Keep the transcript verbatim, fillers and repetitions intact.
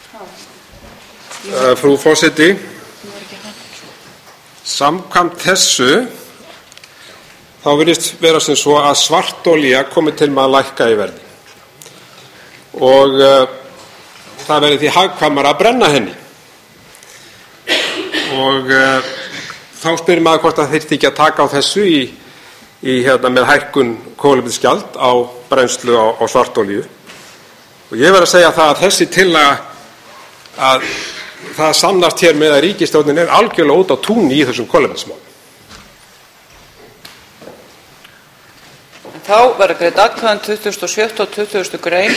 Uh, frú forseti, samkvæmt þessu þá virðist vera sem svo að svartolía komi til með að lækka í verði og uh, það verði því hagkvæmara að brenna henni og uh, þá spyrir maður hvort það þyrfti ekki að taka á þessu í, í hérna með hækkun kolefnisgjald á brennslu á, á svartolíu og ég verð að segja það að þessi tillaga að það sannast hér með að ríkisstjórnin er algjörlega út á túni í þessum kolefnismálum. Þá verður greidd atkvæði um tuttugustu og sjöttu og tuttugustu grein